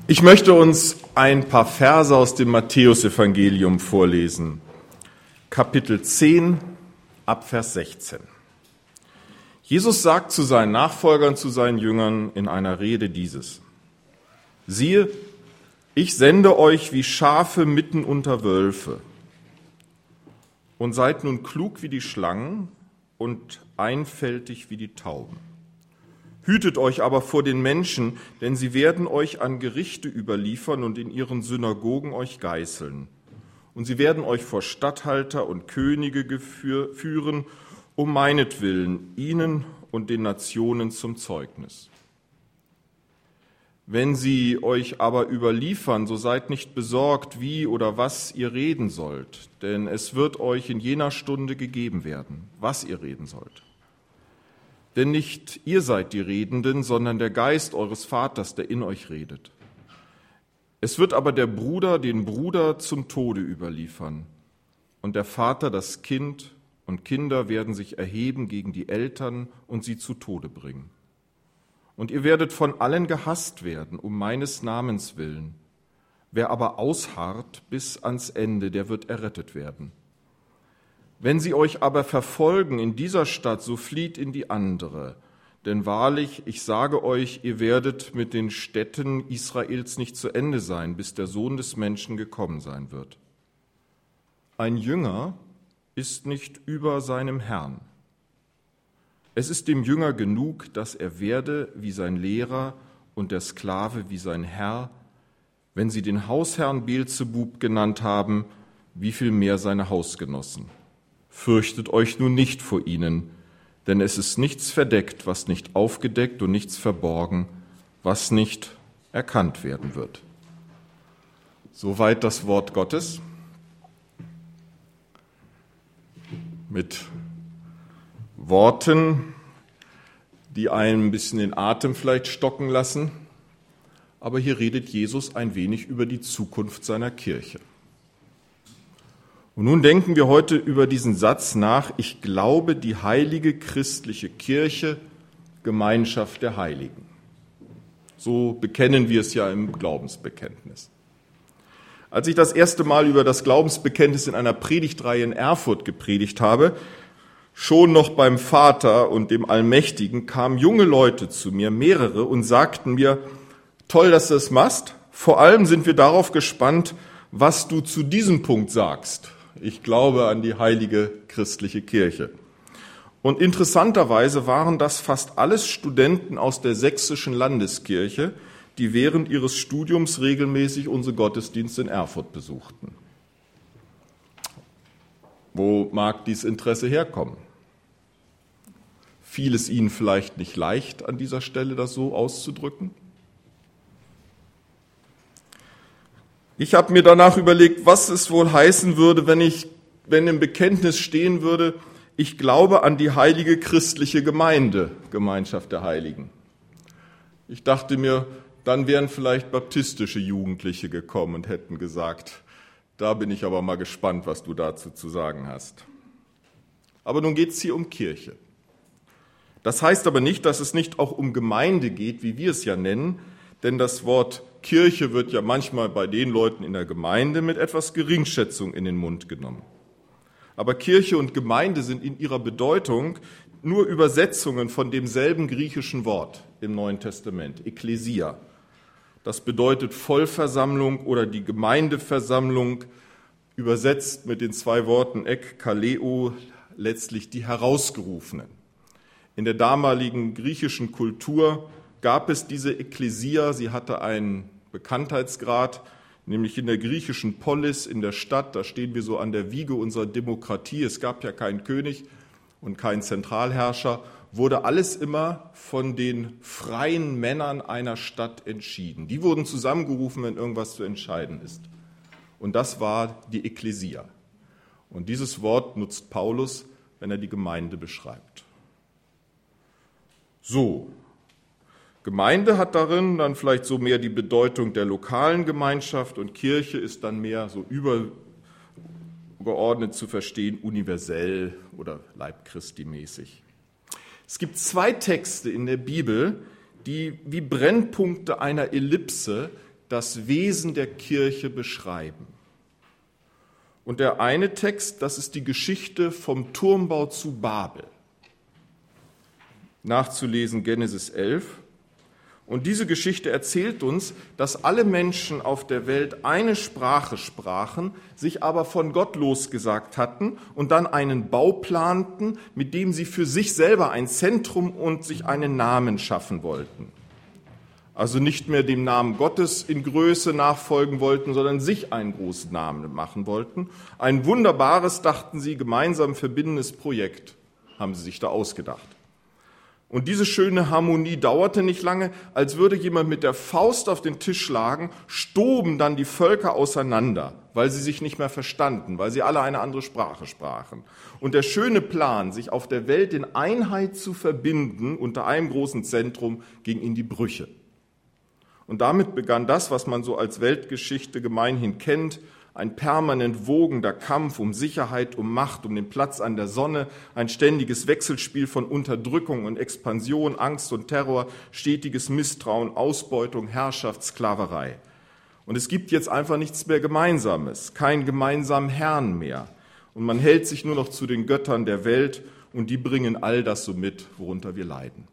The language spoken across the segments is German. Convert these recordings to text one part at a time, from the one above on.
Ich möchte uns ein paar Verse aus dem Matthäusevangelium vorlesen. Kapitel 10, Abvers 16. Jesus sagt zu seinen Nachfolgern, zu seinen Jüngern in einer Rede dieses: Siehe, ich sende euch wie Schafe mitten unter Wölfe. Und seid nun klug wie die Schlangen und einfältig wie die Tauben. Hütet euch aber vor den Menschen, denn sie werden euch an Gerichte überliefern und in ihren Synagogen euch geißeln. Und sie werden euch vor Statthalter und Könige führen, um meinetwillen, ihnen und den Nationen zum Zeugnis. Wenn sie euch aber überliefern, so seid nicht besorgt, wie oder was ihr reden sollt, denn es wird euch in jener Stunde gegeben werden, was ihr reden sollt. Denn nicht ihr seid die Redenden, sondern der Geist eures Vaters, der in euch redet. Es wird aber der Bruder den Bruder zum Tode überliefern und der Vater das Kind, und Kinder werden sich erheben gegen die Eltern und sie zu Tode bringen. Und ihr werdet von allen gehasst werden, um meines Namens willen. Wer aber ausharrt bis ans Ende, der wird errettet werden. Wenn sie euch aber verfolgen in dieser Stadt, so flieht in die andere. Denn wahrlich, ich sage euch, ihr werdet mit den Städten Israels nicht zu Ende sein, bis der Sohn des Menschen gekommen sein wird. Ein Jünger ist nicht über seinem Herrn. Es ist dem Jünger genug, dass er werde wie sein Lehrer und der Sklave wie sein Herr. Wenn sie den Hausherrn Beelzebub genannt haben, wie viel mehr seine Hausgenossen. Fürchtet euch nun nicht vor ihnen, denn es ist nichts verdeckt, was nicht aufgedeckt, und nichts verborgen, was nicht erkannt werden wird. Soweit das Wort Gottes. Mit Worten, die einen ein bisschen den Atem vielleicht stocken lassen. Aber hier redet Jesus ein wenig über die Zukunft seiner Kirche. Und nun denken wir heute über diesen Satz nach: Ich glaube, die heilige christliche Kirche, Gemeinschaft der Heiligen. So bekennen wir es ja im Glaubensbekenntnis. Als ich das erste Mal über das Glaubensbekenntnis in einer Predigtreihe in Erfurt gepredigt habe, schon noch beim Vater und dem Allmächtigen, kamen junge Leute zu mir, mehrere, und sagten mir: Toll, dass du es machst. Vor allem sind wir darauf gespannt, was du zu diesem Punkt sagst. Ich glaube an die heilige christliche Kirche. Und interessanterweise waren das fast alles Studenten aus der sächsischen Landeskirche, die während ihres Studiums regelmäßig unsere Gottesdienste in Erfurt besuchten. Wo mag dieses Interesse herkommen? Fiel es Ihnen vielleicht nicht leicht, an dieser Stelle das so auszudrücken? Ich habe mir danach überlegt, was es wohl heißen würde, wenn im Bekenntnis stehen würde: Ich glaube an die heilige christliche Gemeinde, Gemeinschaft der Heiligen. Ich dachte mir, dann wären vielleicht baptistische Jugendliche gekommen und hätten gesagt: Da bin ich aber mal gespannt, was du dazu zu sagen hast. Aber nun geht es hier um Kirche. Das heißt aber nicht, dass es nicht auch um Gemeinde geht, wie wir es ja nennen, denn das Wort Kirche wird ja manchmal bei den Leuten in der Gemeinde mit etwas Geringschätzung in den Mund genommen. Aber Kirche und Gemeinde sind in ihrer Bedeutung nur Übersetzungen von demselben griechischen Wort im Neuen Testament, Ekklesia. Das bedeutet Vollversammlung oder die Gemeindeversammlung, übersetzt mit den zwei Worten ek, kaleo, letztlich die Herausgerufenen. In der damaligen griechischen Kultur gab es diese Ekklesia, sie hatte einen Bekanntheitsgrad, nämlich in der griechischen Polis, in der Stadt, da stehen wir so an der Wiege unserer Demokratie, es gab ja keinen König und keinen Zentralherrscher, wurde alles immer von den freien Männern einer Stadt entschieden. Die wurden zusammengerufen, wenn irgendwas zu entscheiden ist. Und das war die Ekklesia. Und dieses Wort nutzt Paulus, wenn er die Gemeinde beschreibt. So, Gemeinde hat darin dann vielleicht so mehr die Bedeutung der lokalen Gemeinschaft und Kirche ist dann mehr so übergeordnet zu verstehen, universell oder Leib Christi mäßig. Es gibt zwei Texte in der Bibel, die wie Brennpunkte einer Ellipse das Wesen der Kirche beschreiben. Und der eine Text, das ist die Geschichte vom Turmbau zu Babel. Nachzulesen Genesis 11. Und diese Geschichte erzählt uns, dass alle Menschen auf der Welt eine Sprache sprachen, sich aber von Gott losgesagt hatten und dann einen Bau planten, mit dem sie für sich selber ein Zentrum und sich einen Namen schaffen wollten. Also nicht mehr dem Namen Gottes in Größe nachfolgen wollten, sondern sich einen großen Namen machen wollten. Ein wunderbares, dachten sie, gemeinsam verbindendes Projekt haben sie sich da ausgedacht. Und diese schöne Harmonie dauerte nicht lange, als würde jemand mit der Faust auf den Tisch schlagen, stoben dann die Völker auseinander, weil sie sich nicht mehr verstanden, weil sie alle eine andere Sprache sprachen. Und der schöne Plan, sich auf der Welt in Einheit zu verbinden unter einem großen Zentrum, ging in die Brüche. Und damit begann das, was man so als Weltgeschichte gemeinhin kennt, ein permanent wogender Kampf um Sicherheit, um Macht, um den Platz an der Sonne, ein ständiges Wechselspiel von Unterdrückung und Expansion, Angst und Terror, stetiges Misstrauen, Ausbeutung, Herrschaft, Sklaverei. Und es gibt jetzt einfach nichts mehr Gemeinsames, keinen gemeinsamen Herrn mehr. Und man hält sich nur noch zu den Göttern der Welt und die bringen all das so mit, worunter wir leiden.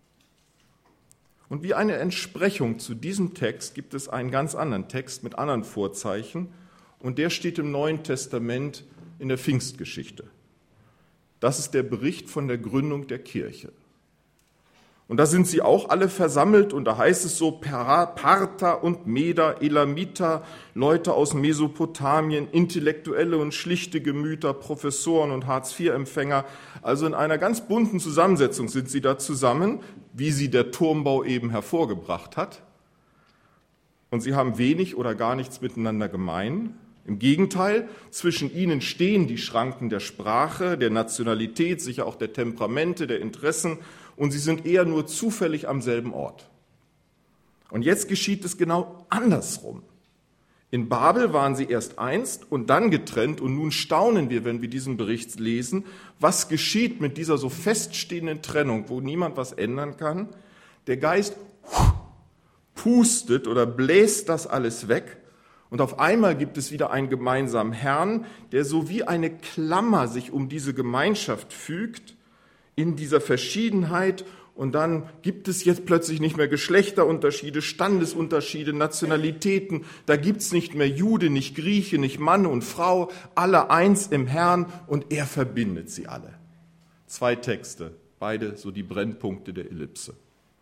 Und wie eine Entsprechung zu diesem Text gibt es einen ganz anderen Text mit anderen Vorzeichen, und der steht im Neuen Testament in der Pfingstgeschichte. Das ist der Bericht von der Gründung der Kirche. Und da sind sie auch alle versammelt und da heißt es so, Parther und Meder, Elamiter, Leute aus Mesopotamien, intellektuelle und schlichte Gemüter, Professoren und Hartz-IV-Empfänger. Also in einer ganz bunten Zusammensetzung sind sie da zusammen, wie sie der Turmbau eben hervorgebracht hat. Und sie haben wenig oder gar nichts miteinander gemein. Im Gegenteil, zwischen ihnen stehen die Schranken der Sprache, der Nationalität, sicher auch der Temperamente, der Interessen, und sie sind eher nur zufällig am selben Ort. Und jetzt geschieht es genau andersrum. In Babel waren sie erst einst und dann getrennt, und nun staunen wir, wenn wir diesen Bericht lesen, was geschieht mit dieser so feststehenden Trennung, wo niemand was ändern kann. Der Geist pustet oder bläst das alles weg. Und auf einmal gibt es wieder einen gemeinsamen Herrn, der so wie eine Klammer sich um diese Gemeinschaft fügt, in dieser Verschiedenheit. Und dann gibt es jetzt plötzlich nicht mehr Geschlechterunterschiede, Standesunterschiede, Nationalitäten. Da gibt es nicht mehr Jude, nicht Grieche, nicht Mann und Frau, alle eins im Herrn, und er verbindet sie alle. 2 Texte, beide so die Brennpunkte der Ellipse.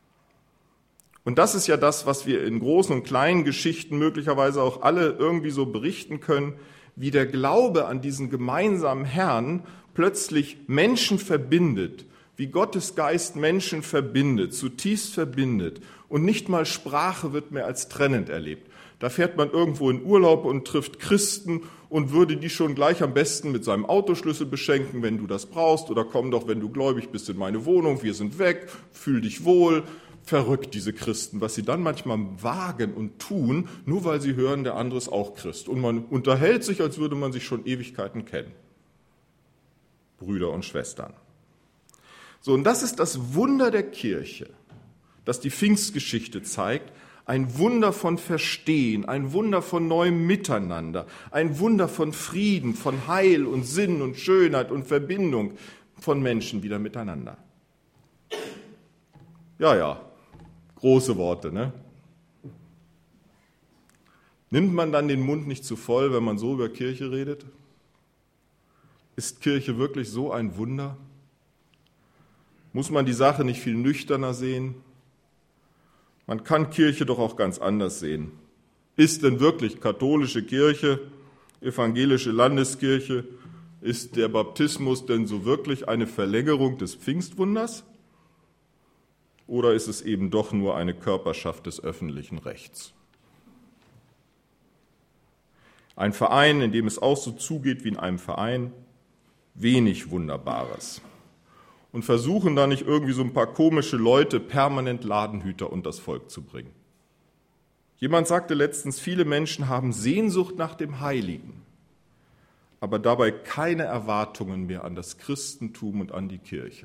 Und das ist ja das, was wir in großen und kleinen Geschichten möglicherweise auch alle irgendwie so berichten können, wie der Glaube an diesen gemeinsamen Herrn plötzlich Menschen verbindet, wie Gottes Geist Menschen verbindet, zutiefst verbindet. Und nicht mal Sprache wird mehr als trennend erlebt. Da fährt man irgendwo in Urlaub und trifft Christen und würde die schon gleich am besten mit seinem Autoschlüssel beschenken, wenn du das brauchst. Oder komm doch, wenn du gläubig bist, in meine Wohnung, wir sind weg, fühl dich wohl. Verrückt, diese Christen, was sie dann manchmal wagen und tun, nur weil sie hören, der andere ist auch Christ. Und man unterhält sich, als würde man sich schon Ewigkeiten kennen. Brüder und Schwestern. So, und das ist das Wunder der Kirche, das die Pfingstgeschichte zeigt. Ein Wunder von Verstehen, ein Wunder von neuem Miteinander, ein Wunder von Frieden, von Heil und Sinn und Schönheit und Verbindung von Menschen wieder miteinander. Ja, große Worte, ne? Nimmt man dann den Mund nicht zu voll, wenn man so über Kirche redet? Ist Kirche wirklich so ein Wunder? Muss man die Sache nicht viel nüchterner sehen? Man kann Kirche doch auch ganz anders sehen. Ist denn wirklich katholische Kirche, evangelische Landeskirche, ist der Baptismus denn so wirklich eine Verlängerung des Pfingstwunders? Oder ist es eben doch nur eine Körperschaft des öffentlichen Rechts? Ein Verein, in dem es auch so zugeht wie in einem Verein, wenig Wunderbares. Und versuchen da nicht irgendwie so ein paar komische Leute permanent Ladenhüter unters Volk zu bringen. Jemand sagte letztens, viele Menschen haben Sehnsucht nach dem Heiligen, aber dabei keine Erwartungen mehr an das Christentum und an die Kirche.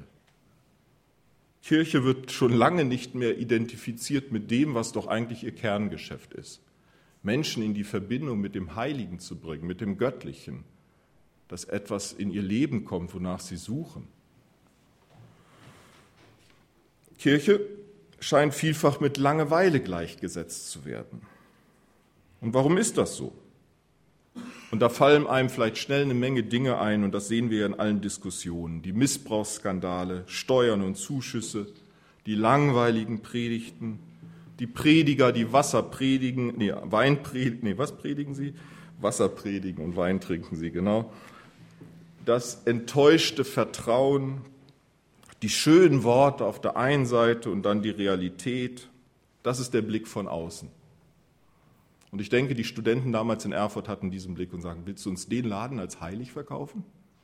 Kirche wird schon lange nicht mehr identifiziert mit dem, was doch eigentlich ihr Kerngeschäft ist. Menschen in die Verbindung mit dem Heiligen zu bringen, mit dem Göttlichen, dass etwas in ihr Leben kommt, wonach sie suchen. Kirche scheint vielfach mit Langeweile gleichgesetzt zu werden. Und warum ist das so? Und da fallen einem vielleicht schnell eine Menge Dinge ein, und das sehen wir ja in allen Diskussionen. Die Missbrauchsskandale, Steuern und Zuschüsse, die langweiligen Predigten, die Prediger, die Wasser predigen, was predigen sie? Wasser predigen und Wein trinken sie, genau. Das enttäuschte Vertrauen, die schönen Worte auf der einen Seite und dann die Realität, das ist der Blick von außen. Und ich denke, die Studenten damals in Erfurt hatten diesen Blick und sagen, willst du uns den Laden als heilig verkaufen?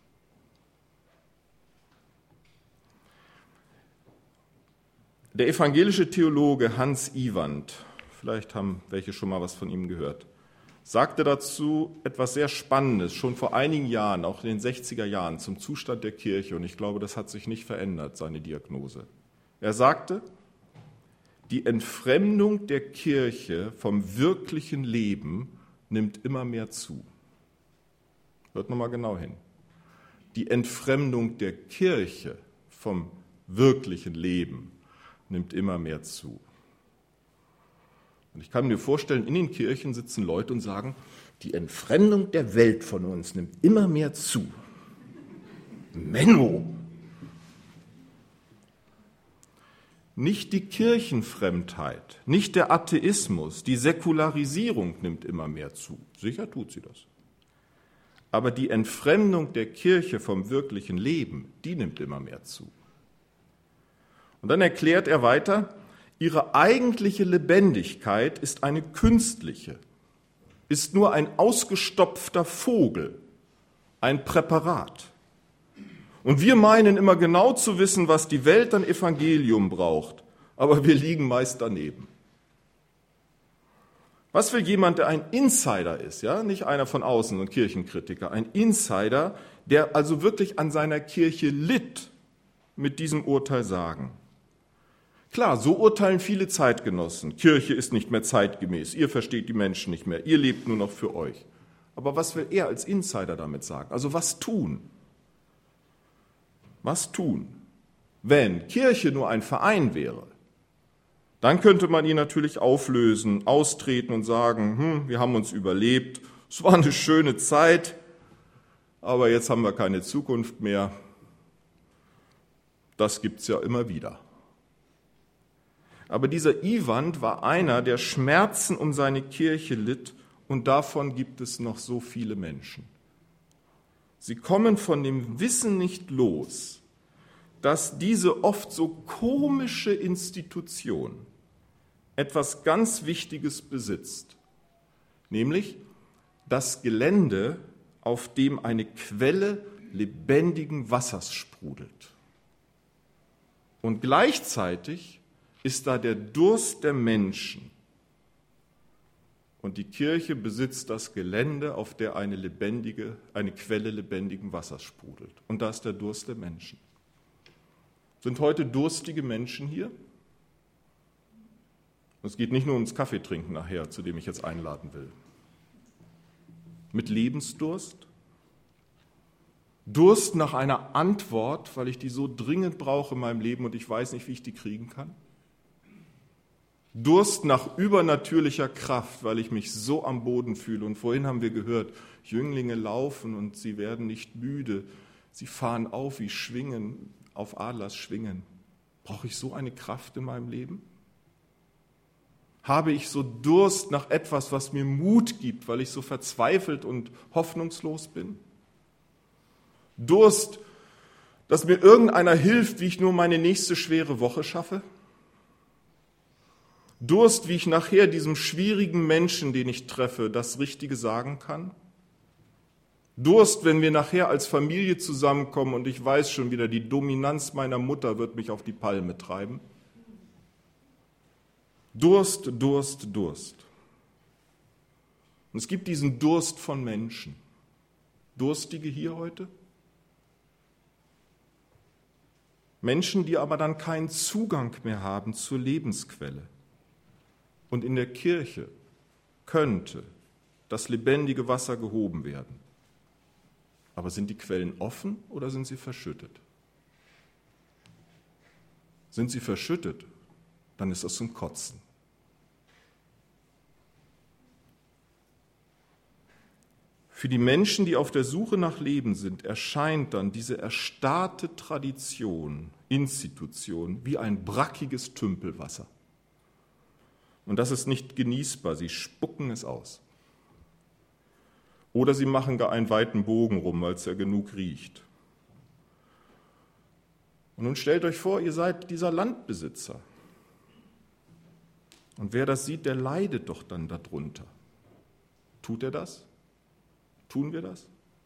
Der evangelische Theologe Hans Iwand, vielleicht haben welche schon mal was von ihm gehört, sagte dazu etwas sehr Spannendes, schon vor einigen Jahren, auch in den 60er Jahren, zum Zustand der Kirche. Und ich glaube, das hat sich nicht verändert, seine Diagnose. Er sagte, die Entfremdung der Kirche vom wirklichen Leben nimmt immer mehr zu. Hört nochmal genau hin. Die Entfremdung der Kirche vom wirklichen Leben nimmt immer mehr zu. Und ich kann mir vorstellen, in den Kirchen sitzen Leute und sagen, die Entfremdung der Welt von uns nimmt immer mehr zu. Menno! Nicht die Kirchenfremdheit, nicht der Atheismus, die Säkularisierung nimmt immer mehr zu. Sicher tut sie das. Aber die Entfremdung der Kirche vom wirklichen Leben, die nimmt immer mehr zu. Und dann erklärt er weiter, ihre eigentliche Lebendigkeit ist eine künstliche, ist nur ein ausgestopfter Vogel, ein Präparat. Und wir meinen immer genau zu wissen, was die Welt an Evangelium braucht, aber wir liegen meist daneben. Was will jemand, der ein Insider ist, ja, nicht einer von außen, ein Kirchenkritiker, ein Insider, der also wirklich an seiner Kirche litt, mit diesem Urteil sagen? Klar, so urteilen viele Zeitgenossen. Kirche ist nicht mehr zeitgemäß, ihr versteht die Menschen nicht mehr, ihr lebt nur noch für euch. Aber was will er als Insider damit sagen? Also was tun? Was tun? Wenn Kirche nur ein Verein wäre, dann könnte man ihn natürlich auflösen, austreten und sagen, wir haben uns überlebt, es war eine schöne Zeit, aber jetzt haben wir keine Zukunft mehr. Das gibt es ja immer wieder. Aber dieser Iwand war einer, der Schmerzen um seine Kirche litt, und davon gibt es noch so viele Menschen. Sie kommen von dem Wissen nicht los, dass diese oft so komische Institution etwas ganz Wichtiges besitzt, nämlich das Gelände, auf dem eine Quelle lebendigen Wassers sprudelt. Und gleichzeitig ist da der Durst der Menschen. Und die Kirche besitzt das Gelände, auf der eine Quelle lebendigen Wassers sprudelt. Und da ist der Durst der Menschen. Sind heute durstige Menschen hier? Es geht nicht nur ums Kaffeetrinken nachher, zu dem ich jetzt einladen will. Mit Lebensdurst? Durst nach einer Antwort, weil ich die so dringend brauche in meinem Leben und ich weiß nicht, wie ich die kriegen kann? Durst nach übernatürlicher Kraft, weil ich mich so am Boden fühle. Und vorhin haben wir gehört, Jünglinge laufen und sie werden nicht müde. Sie fahren auf wie Schwingen, auf Adlers Schwingen. Brauche ich so eine Kraft in meinem Leben? Habe ich so Durst nach etwas, was mir Mut gibt, weil ich so verzweifelt und hoffnungslos bin? Durst, dass mir irgendeiner hilft, wie ich nur meine nächste schwere Woche schaffe? Durst, wie ich nachher diesem schwierigen Menschen, den ich treffe, das Richtige sagen kann? Durst, wenn wir nachher als Familie zusammenkommen und ich weiß schon wieder, die Dominanz meiner Mutter wird mich auf die Palme treiben? Durst, Durst, Durst. Und es gibt diesen Durst von Menschen. Durstige hier heute? Menschen, die aber dann keinen Zugang mehr haben zur Lebensquelle. Und in der Kirche könnte das lebendige Wasser gehoben werden. Aber sind die Quellen offen oder sind sie verschüttet? Sind sie verschüttet, dann ist das zum Kotzen. Für die Menschen, die auf der Suche nach Leben sind, erscheint dann diese erstarrte Tradition, Institution wie ein brackiges Tümpelwasser. Und das ist nicht genießbar, sie spucken es aus. Oder sie machen gar einen weiten Bogen rum, weil es ja genug riecht. Und nun stellt euch vor, ihr seid dieser Landbesitzer. Und wer das sieht, der leidet doch dann darunter. Tut er das? Tun wir das?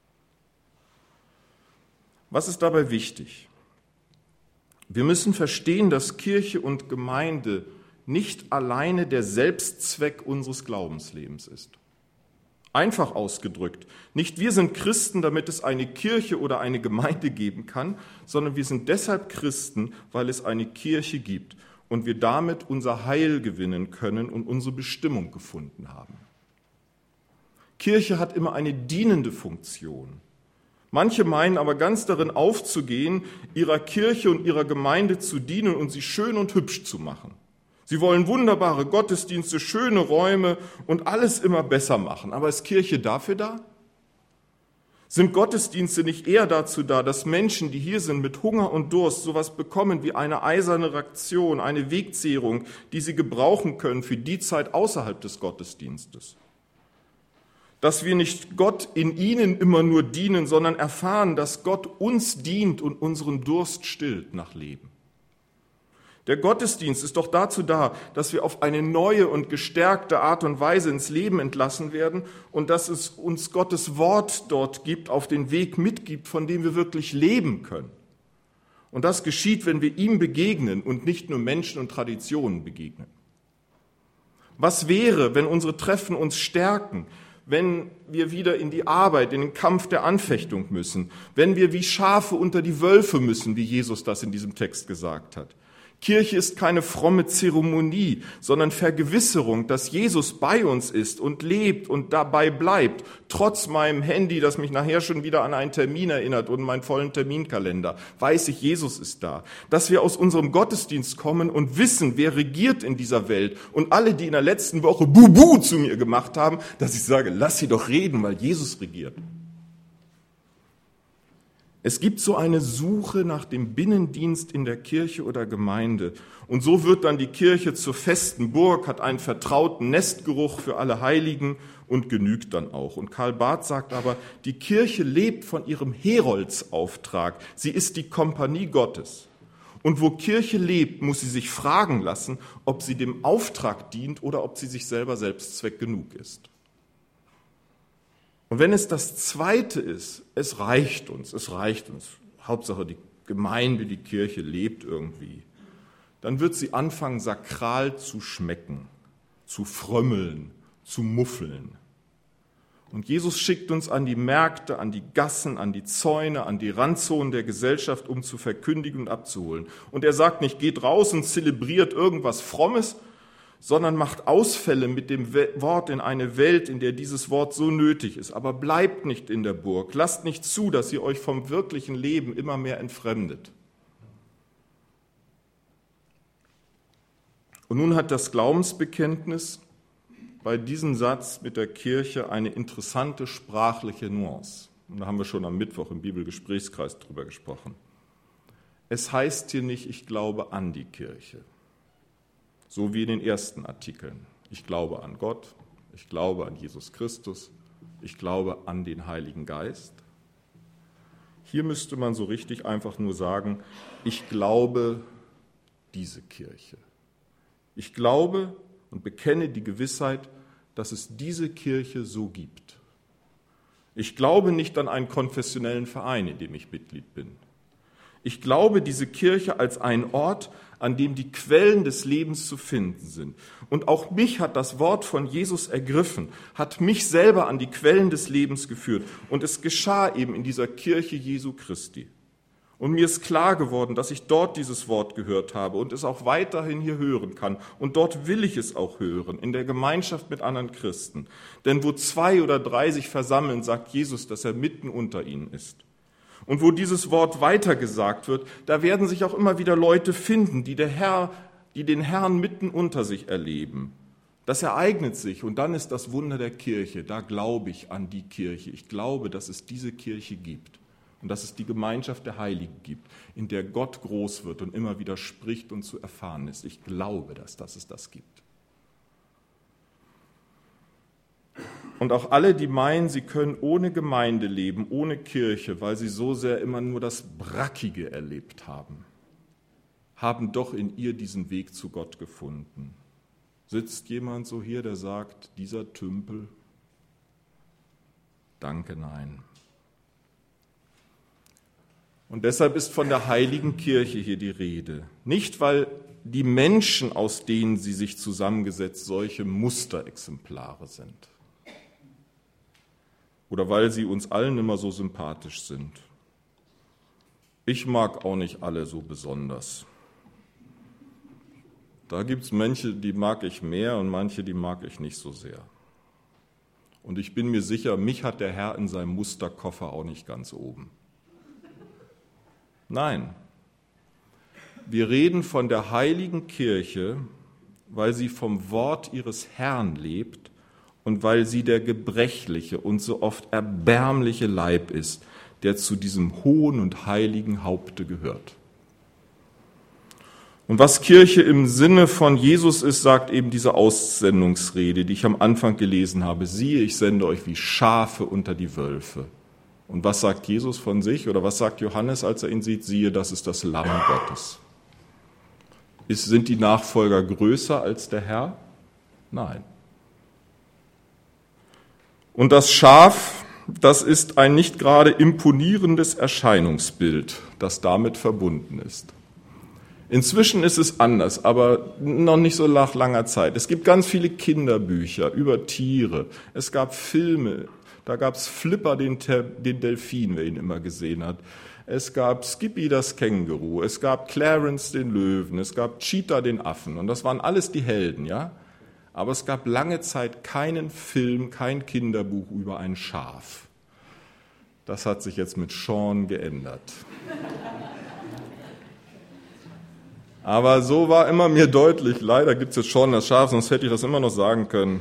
Was ist dabei wichtig? Wir müssen verstehen, dass Kirche und Gemeinde nicht alleine der Selbstzweck unseres Glaubenslebens ist. Einfach ausgedrückt, nicht wir sind Christen, damit es eine Kirche oder eine Gemeinde geben kann, sondern wir sind deshalb Christen, weil es eine Kirche gibt und wir damit unser Heil gewinnen können und unsere Bestimmung gefunden haben. Kirche hat immer eine dienende Funktion. Manche meinen aber ganz darin aufzugehen, ihrer Kirche und ihrer Gemeinde zu dienen und sie schön und hübsch zu machen. Sie wollen wunderbare Gottesdienste, schöne Räume und alles immer besser machen. Aber ist Kirche dafür da? Sind Gottesdienste nicht eher dazu da, dass Menschen, die hier sind, mit Hunger und Durst sowas bekommen wie eine eiserne Reaktion, eine Wegzehrung, die sie gebrauchen können für die Zeit außerhalb des Gottesdienstes? Dass wir nicht Gott in ihnen immer nur dienen, sondern erfahren, dass Gott uns dient und unseren Durst stillt nach Leben. Der Gottesdienst ist doch dazu da, dass wir auf eine neue und gestärkte Art und Weise ins Leben entlassen werden und dass es uns Gottes Wort dort gibt, auf den Weg mitgibt, von dem wir wirklich leben können. Und das geschieht, wenn wir ihm begegnen und nicht nur Menschen und Traditionen begegnen. Was wäre, wenn unsere Treffen uns stärken, wenn wir wieder in die Arbeit, in den Kampf der Anfechtung müssen, wenn wir wie Schafe unter die Wölfe müssen, wie Jesus das in diesem Text gesagt hat? Kirche ist keine fromme Zeremonie, sondern Vergewisserung, dass Jesus bei uns ist und lebt und dabei bleibt, trotz meinem Handy, das mich nachher schon wieder an einen Termin erinnert und meinen vollen Terminkalender, weiß ich, Jesus ist da. Dass wir aus unserem Gottesdienst kommen und wissen, wer regiert in dieser Welt und alle, die in der letzten Woche Bubu zu mir gemacht haben, dass ich sage, lass sie doch reden, weil Jesus regiert. Es gibt so eine Suche nach dem Binnendienst in der Kirche oder Gemeinde. Und so wird dann die Kirche zur festen Burg, hat einen vertrauten Nestgeruch für alle Heiligen und genügt dann auch. Und Karl Barth sagt aber, die Kirche lebt von ihrem Heroldsauftrag. Sie ist die Kompanie Gottes. Und wo Kirche lebt, muss sie sich fragen lassen, ob sie dem Auftrag dient oder ob sie sich selber Selbstzweck genug ist. Und wenn es das Zweite ist, es reicht uns. Hauptsache die Gemeinde, die Kirche lebt irgendwie. Dann wird sie anfangen, sakral zu schmecken, zu frömmeln, zu muffeln. Und Jesus schickt uns an die Märkte, an die Gassen, an die Zäune, an die Randzonen der Gesellschaft, um zu verkündigen und abzuholen. Und er sagt nicht, geht raus und zelebriert irgendwas Frommes, sondern macht Ausfälle mit dem Wort in eine Welt, in der dieses Wort so nötig ist. Aber bleibt nicht in der Burg, lasst nicht zu, dass ihr euch vom wirklichen Leben immer mehr entfremdet. Und nun hat das Glaubensbekenntnis bei diesem Satz mit der Kirche eine interessante sprachliche Nuance. Und da haben wir schon am Mittwoch im Bibelgesprächskreis drüber gesprochen. Es heißt hier nicht, ich glaube an die Kirche. So wie in den ersten Artikeln. Ich glaube an Gott, ich glaube an Jesus Christus, ich glaube an den Heiligen Geist. Hier müsste man so richtig einfach nur sagen, ich glaube diese Kirche. Ich glaube und bekenne die Gewissheit, dass es diese Kirche so gibt. Ich glaube nicht an einen konfessionellen Verein, in dem ich Mitglied bin. Ich glaube diese Kirche als einen Ort, an dem die Quellen des Lebens zu finden sind. Und auch mich hat das Wort von Jesus ergriffen, hat mich selber an die Quellen des Lebens geführt. Und es geschah eben in dieser Kirche Jesu Christi. Und mir ist klar geworden, dass ich dort dieses Wort gehört habe und es auch weiterhin hier hören kann. Und dort will ich es auch hören, in der Gemeinschaft mit anderen Christen. Denn wo 2 oder 3 sich versammeln, sagt Jesus, dass er mitten unter ihnen ist. Und wo dieses Wort weitergesagt wird, da werden sich auch immer wieder Leute finden, die den Herrn mitten unter sich erleben. Das ereignet sich und dann ist das Wunder der Kirche. Da glaube ich an die Kirche. Ich glaube, dass es diese Kirche gibt. Und dass es die Gemeinschaft der Heiligen gibt, in der Gott groß wird und immer wieder spricht und zu erfahren ist. Ich glaube, dass es das gibt. Und auch alle, die meinen, sie können ohne Gemeinde leben, ohne Kirche, weil sie so sehr immer nur das Brackige erlebt haben, haben doch in ihr diesen Weg zu Gott gefunden. Sitzt jemand so hier, der sagt, dieser Tümpel? Danke, nein. Und deshalb ist von der heiligen Kirche hier die Rede. Nicht, weil die Menschen, aus denen sie sich zusammengesetzt, solche Musterexemplare sind. Oder weil sie uns allen immer so sympathisch sind. Ich mag auch nicht alle so besonders. Da gibt es manche, die mag ich mehr und manche, die mag ich nicht so sehr. Und ich bin mir sicher, mich hat der Herr in seinem Musterkoffer auch nicht ganz oben. Nein, wir reden von der heiligen Kirche, weil sie vom Wort ihres Herrn lebt und weil sie der gebrechliche und so oft erbärmliche Leib ist, der zu diesem hohen und heiligen Haupte gehört. Und was Kirche im Sinne von Jesus ist, sagt eben diese Aussendungsrede, die ich am Anfang gelesen habe. Siehe, ich sende euch wie Schafe unter die Wölfe. Und was sagt Jesus von sich oder was sagt Johannes, als er ihn sieht? Siehe, das ist das Lamm Gottes. Sind die Nachfolger größer als der Herr? Nein. Und das Schaf, das ist ein nicht gerade imponierendes Erscheinungsbild, das damit verbunden ist. Inzwischen ist es anders, aber noch nicht so nach langer Zeit. Es gibt ganz viele Kinderbücher über Tiere. Es gab Filme. Da gab es Flipper, den Delfin, wer ihn immer gesehen hat. Es gab Skippy, das Känguru. Es gab Clarence, den Löwen. Es gab Cheetah, den Affen. Und das waren alles die Helden, ja? Aber es gab lange Zeit keinen Film, kein Kinderbuch über ein Schaf. Das hat sich jetzt mit Sean geändert. Aber so war immer mir deutlich, leider gibt es jetzt Sean das Schaf, sonst hätte ich das immer noch sagen können.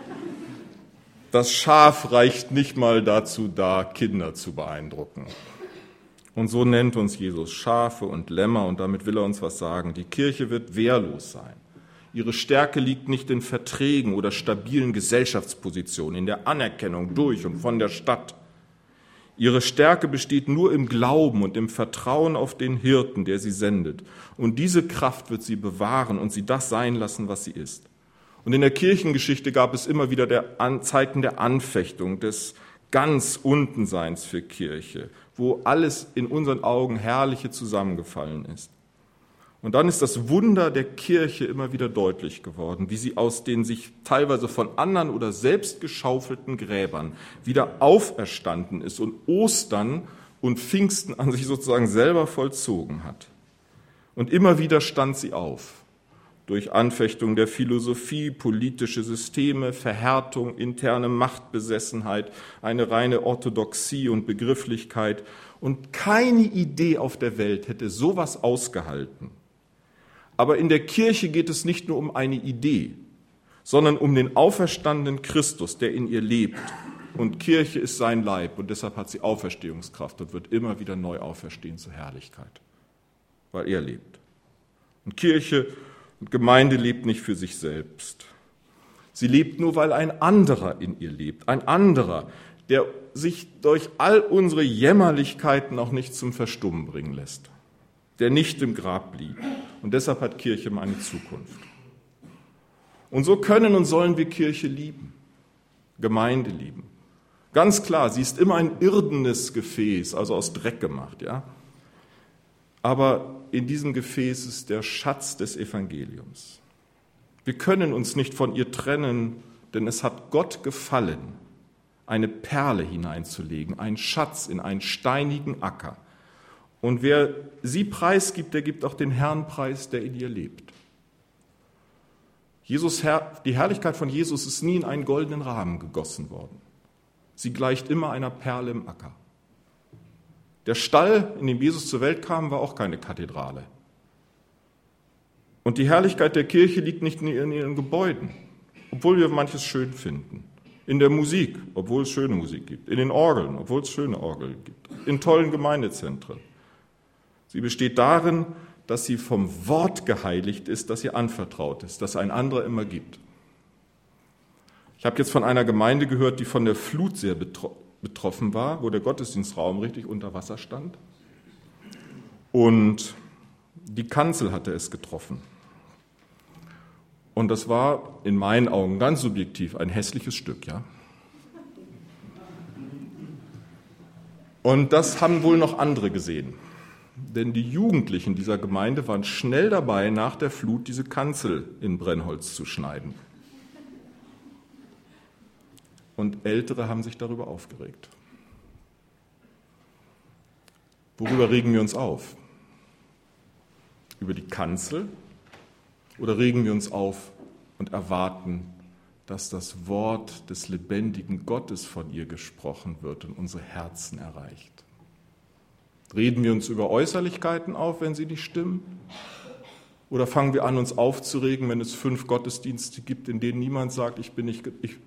Das Schaf reicht nicht mal dazu da, Kinder zu beeindrucken. Und so nennt uns Jesus Schafe und Lämmer und damit will er uns was sagen. Die Kirche wird wehrlos sein. Ihre Stärke liegt nicht in Verträgen oder stabilen Gesellschaftspositionen, in der Anerkennung durch und von der Stadt. Ihre Stärke besteht nur im Glauben und im Vertrauen auf den Hirten, der sie sendet. Und diese Kraft wird sie bewahren und sie das sein lassen, was sie ist. Und in der Kirchengeschichte gab es immer wieder Zeiten der Anfechtung, des ganz Untenseins für Kirche, wo alles in unseren Augen Herrliche zusammengefallen ist. Und dann ist das Wunder der Kirche immer wieder deutlich geworden, wie sie aus den sich teilweise von anderen oder selbst geschaufelten Gräbern wieder auferstanden ist und Ostern und Pfingsten an sich sozusagen selber vollzogen hat. Und immer wieder stand sie auf. Durch Anfechtung der Philosophie, politische Systeme, Verhärtung, interne Machtbesessenheit, eine reine Orthodoxie und Begrifflichkeit. Und keine Idee auf der Welt hätte sowas ausgehalten. Aber in der Kirche geht es nicht nur um eine Idee, sondern um den auferstandenen Christus, der in ihr lebt. Und Kirche ist sein Leib und deshalb hat sie Auferstehungskraft und wird immer wieder neu auferstehen zur Herrlichkeit, weil er lebt. Und Kirche und Gemeinde lebt nicht für sich selbst. Sie lebt nur, weil ein anderer in ihr lebt. Ein anderer, der sich durch all unsere Jämmerlichkeiten auch nicht zum Verstummen bringen lässt. Der nicht im Grab liegt. Und deshalb hat Kirche eine Zukunft. Und so können und sollen wir Kirche lieben. Gemeinde lieben. Ganz klar, sie ist immer ein irdenes Gefäß, also aus Dreck gemacht, ja. Aber in diesem Gefäß ist der Schatz des Evangeliums. Wir können uns nicht von ihr trennen, denn es hat Gott gefallen, eine Perle hineinzulegen, einen Schatz in einen steinigen Acker. Und wer sie preisgibt, der gibt auch den Herrn preis, der in ihr lebt. Die Herrlichkeit von Jesus ist nie in einen goldenen Rahmen gegossen worden. Sie gleicht immer einer Perle im Acker. Der Stall, in dem Jesus zur Welt kam, war auch keine Kathedrale. Und die Herrlichkeit der Kirche liegt nicht in ihren Gebäuden, obwohl wir manches schön finden. In der Musik, obwohl es schöne Musik gibt. In den Orgeln, obwohl es schöne Orgeln gibt. In tollen Gemeindezentren. Sie besteht darin, dass sie vom Wort geheiligt ist, das ihr anvertraut ist, das ein anderer immer gibt. Ich habe jetzt von einer Gemeinde gehört, die von der Flut sehr betroffen war, wo der Gottesdienstraum richtig unter Wasser stand. Und die Kanzel hatte es getroffen. Und das war in meinen Augen ganz subjektiv ein hässliches Stück, ja. Und das haben wohl noch andere gesehen. Denn die Jugendlichen dieser Gemeinde waren schnell dabei, nach der Flut diese Kanzel in Brennholz zu schneiden. Und Ältere haben sich darüber aufgeregt. Worüber regen wir uns auf? Über die Kanzel? Oder regen wir uns auf und erwarten, dass das Wort des lebendigen Gottes von ihr gesprochen wird und unsere Herzen erreicht? Reden wir uns über Äußerlichkeiten auf, wenn sie nicht stimmen? Oder fangen wir an, uns aufzuregen, wenn es 5 Gottesdienste gibt, in denen niemand sagt, ich bin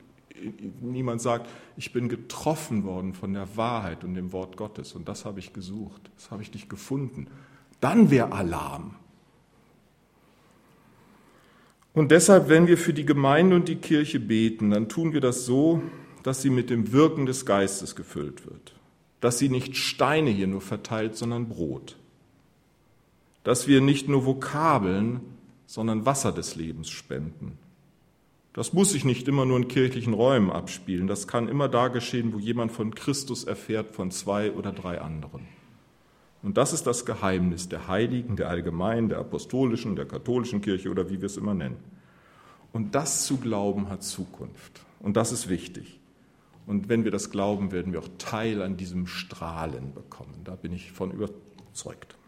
getroffen worden von der Wahrheit und dem Wort Gottes. Und das habe ich gesucht, das habe ich nicht gefunden. Dann wäre Alarm. Und deshalb, wenn wir für die Gemeinde und die Kirche beten, dann tun wir das so, dass sie mit dem Wirken des Geistes gefüllt wird. Dass sie nicht Steine hier nur verteilt, sondern Brot. Dass wir nicht nur Vokabeln, sondern Wasser des Lebens spenden. Das muss sich nicht immer nur in kirchlichen Räumen abspielen. Das kann immer da geschehen, wo jemand von Christus erfährt, von 2 oder 3 anderen. Und das ist das Geheimnis der Heiligen, der Allgemeinen, der Apostolischen, der katholischen Kirche oder wie wir es immer nennen. Und das zu glauben hat Zukunft. Und das ist wichtig. Und wenn wir das glauben, werden wir auch Teil an diesem Strahlen bekommen. Da bin ich von überzeugt.